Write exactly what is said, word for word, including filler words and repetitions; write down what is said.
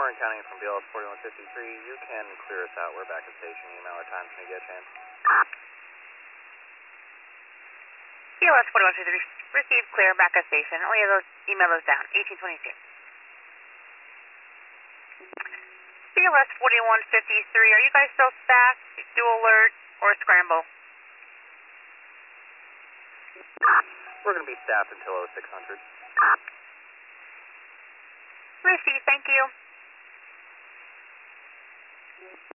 Warren County from B L S forty-one fifty-three. You can clear us out. We're back at station. Email our times when you get a chance. B L S forty-one fifty-three, received, clear, back at station. Oh yeah, those, email those down, eighteen twenty-two. B L S forty-one fifty-three, are you guys still staffed, dual alert, or scramble? We're going to be staffed until oh six hundred. Received, thank you.